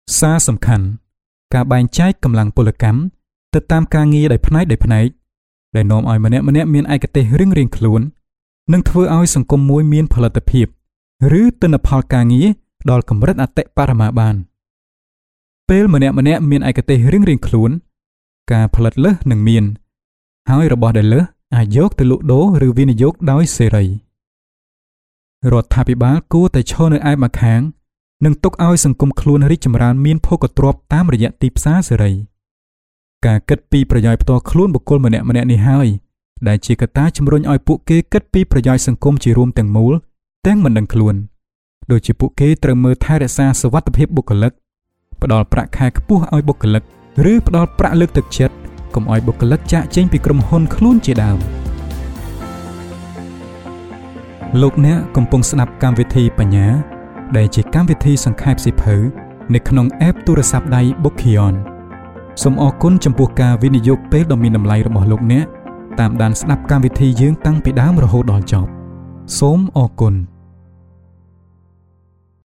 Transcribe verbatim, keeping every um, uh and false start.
សារសំខាន់ការបែងចែកកម្លាំងពលកម្មទៅតាមការងារដោយផ្នែកដោយផ្នែកដែលនាំឲ្យម្នាក់ម្នាក់មានឯកទេសរៀងរៀងខ្លួននិងធ្វើឲ្យសង្គមមួយមានផលិតភាពឬទិន្នផលការងារដល់កម្រិតអតិបរមាបានពេលម្នាក់ម្នាក់មានឯកទេសរៀងរៀងខ្លួនការផលិតលើសនឹងមានហើយរបស់ដែលលើសអាចយកទៅលក់ដូរឬវិនិយោគដោយសេរីរដ្ឋាភិបាលគួរតែឈរនៅឯម្ខាងនិងទុកឲ្យសង្គមខ្លួនរីកចម្រើនមានភោគទ្រព្យតាមរយៈទីផ្សារសេរីការគិតពីប្រយោជន៍ផ្ទាល់ខ្លួនបុគ្គលម្នាក់ម្នាក់នេះហើយដែលជាកត្តាជំរុញឲ្យពួកគេគិតពីប្រយោជន៍សង្គមជារួមទាំងមូលទាំងមិនដឹងខ្លួនដូចជាពួកគេត្រូវមើលថែរក្សាសុវត្ថិភាពបុគ្គលិកផ្ដល់ប្រាក់ខែខ្ពស់ឲ្យបុគ្គលិកឬផ្ដល់ប្រាក់លើកទឹកចិត្តកុំឲ្យបុគ្គលិកចាកចេញពីក្រុមហ៊ុនខ្លួនជាដើមលោកអ្នកកំពុងស្ដាប់កម្មវិធីបញ្ញាដែលជាកម្មវិធីសង្ខេបសៀវភៅនៅក្នុង App ទូរស័ព្ទដៃ Bookkion សូមអរគុណចំពោះការវិនិយោគពេលដ៏មានតម្លៃរបស់លោកអ្នកតាមដានស្ដាប់កម្មវិធីយើងតាំងពីដើមរហូតដល់ចប់សូមអរគុណ